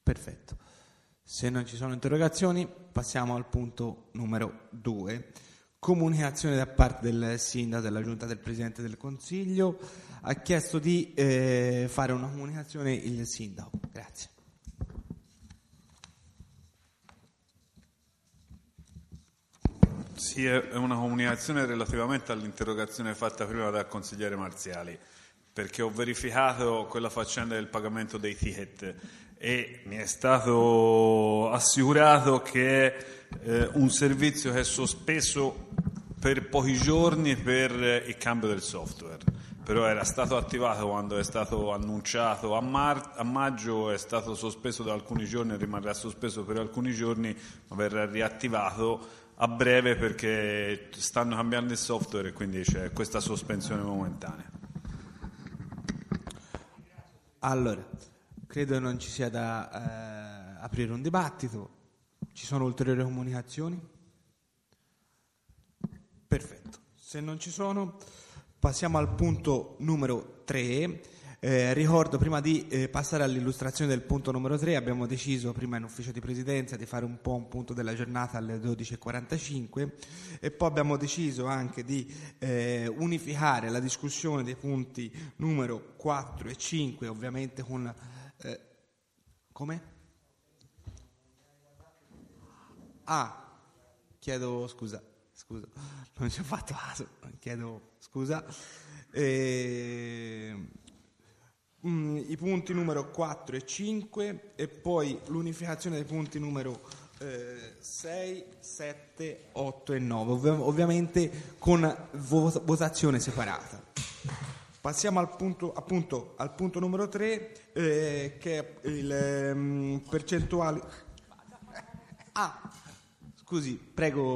Perfetto. Se non ci sono interrogazioni, passiamo al punto numero 2. Comunicazione da parte del sindaco della giunta del Presidente del Consiglio. Ha chiesto di fare una comunicazione il sindaco. Grazie. Sì, è una comunicazione relativamente all'interrogazione fatta prima dal consigliere Marziali, perché ho verificato quella faccenda del pagamento dei ticket e mi è stato assicurato che è un servizio che è sospeso per pochi giorni per il cambio del software, però era stato attivato quando è stato annunciato a maggio, è stato sospeso da alcuni giorni, rimarrà sospeso per alcuni giorni, ma verrà riattivato a breve perché stanno cambiando il software e quindi c'è questa sospensione momentanea. Allora, credo non ci sia da aprire un dibattito. Ci sono ulteriori comunicazioni? Perfetto. Se non ci sono, passiamo al punto numero 3. Ricordo, prima di passare all'illustrazione del punto numero 3, abbiamo deciso prima in ufficio di presidenza di fare un po' un punto della giornata alle 12:45 e poi abbiamo deciso anche di unificare la discussione dei punti numero 4 e 5, ovviamente con... come? Chiedo scusa, non ci ho fatto caso, chiedo scusa. I punti numero 4 e 5 e poi l'unificazione dei punti numero 6, 7, 8 e 9, ovviamente con votazione separata. Passiamo al punto numero 3 che è il percentuale. Scusi, prego.